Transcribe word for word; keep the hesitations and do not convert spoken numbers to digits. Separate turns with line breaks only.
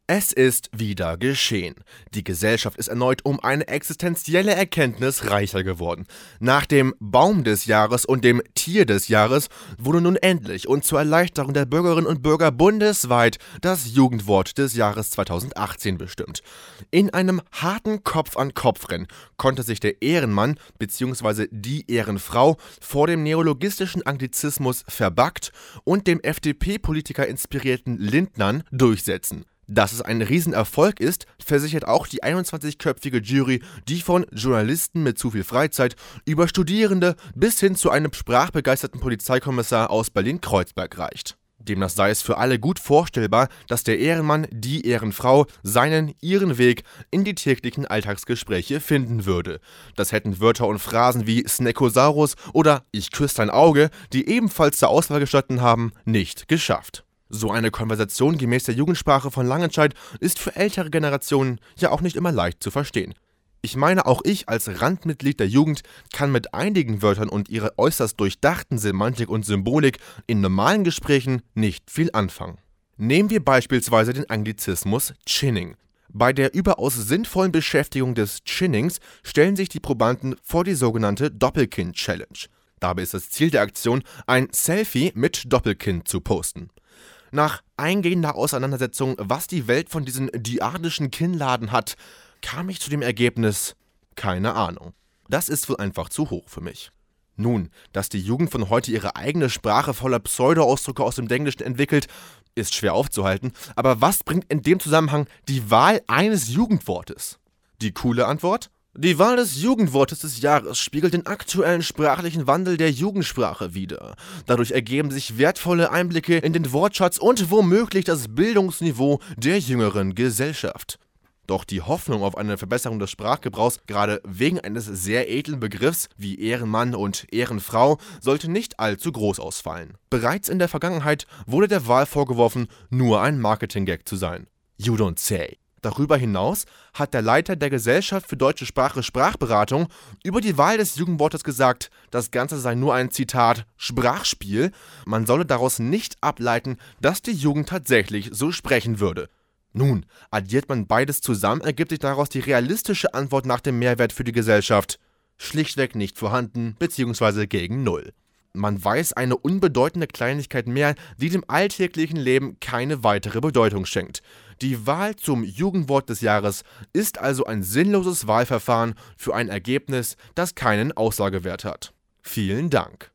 Es ist wieder geschehen. Die Gesellschaft ist erneut um eine existenzielle Erkenntnis reicher geworden. Nach dem Baum des Jahres und dem Tier des Jahres wurde nun endlich und zur Erleichterung der Bürgerinnen und Bürger bundesweit das Jugendwort des Jahres zweitausendachtzehn bestimmt. In einem harten Kopf-an-Kopf-Rennen konnte sich der Ehrenmann bzw. die Ehrenfrau vor dem neologistischen Anglizismus verbackt und dem F D P-Politiker inspirierten Lindnern durchsetzen. Dass es ein Riesenerfolg ist, versichert auch die einundzwanzigköpfige Jury, die von Journalisten mit zu viel Freizeit über Studierende bis hin zu einem sprachbegeisterten Polizeikommissar aus Berlin-Kreuzberg reicht. Demnach sei es für alle gut vorstellbar, dass der Ehrenmann, die Ehrenfrau, seinen, ihren Weg in die täglichen Alltagsgespräche finden würde. Das hätten Wörter und Phrasen wie Snekosaurus oder Ich küsse dein Auge, die ebenfalls zur Auswahl gestanden haben, nicht geschafft. So eine Konversation gemäß der Jugendsprache von Langenscheidt ist für ältere Generationen ja auch nicht immer leicht zu verstehen. Ich meine, auch ich als Randmitglied der Jugend kann mit einigen Wörtern und ihrer äußerst durchdachten Semantik und Symbolik in normalen Gesprächen nicht viel anfangen. Nehmen wir beispielsweise den Anglizismus Chinning. Bei der überaus sinnvollen Beschäftigung des Chinnings stellen sich die Probanden vor die sogenannte Doppelkinn-Challenge. Dabei ist das Ziel der Aktion, ein Selfie mit Doppelkinn zu posten. Nach eingehender Auseinandersetzung, was die Welt von diesen diadischen Kinnladen hat, kam ich zu dem Ergebnis, keine Ahnung. Das ist wohl einfach zu hoch für mich. Nun, dass die Jugend von heute ihre eigene Sprache voller Pseudo-Ausdrücke aus dem Englischen entwickelt, ist schwer aufzuhalten, aber was bringt in dem Zusammenhang die Wahl eines Jugendwortes? Die coole Antwort? Die Wahl des Jugendwortes des Jahres spiegelt den aktuellen sprachlichen Wandel der Jugendsprache wider. Dadurch ergeben sich wertvolle Einblicke in den Wortschatz und womöglich das Bildungsniveau der jüngeren Gesellschaft. Doch die Hoffnung auf eine Verbesserung des Sprachgebrauchs, gerade wegen eines sehr edlen Begriffs wie Ehrenmann und Ehrenfrau, sollte nicht allzu groß ausfallen. Bereits in der Vergangenheit wurde der Wahl vorgeworfen, nur ein Marketing-Gag zu sein. You don't say. Darüber hinaus hat der Leiter der Gesellschaft für deutsche Sprache Sprachberatung über die Wahl des Jugendwortes gesagt, das Ganze sei nur ein Zitat Sprachspiel, man solle daraus nicht ableiten, dass die Jugend tatsächlich so sprechen würde. Nun, addiert man beides zusammen, ergibt sich daraus die realistische Antwort nach dem Mehrwert für die Gesellschaft. Schlichtweg nicht vorhanden bzw. gegen Null. Man weiß eine unbedeutende Kleinigkeit mehr, die dem alltäglichen Leben keine weitere Bedeutung schenkt. Die Wahl zum Jugendwort des Jahres ist also ein sinnloses Wahlverfahren für ein Ergebnis, das keinen Aussagewert hat. Vielen Dank.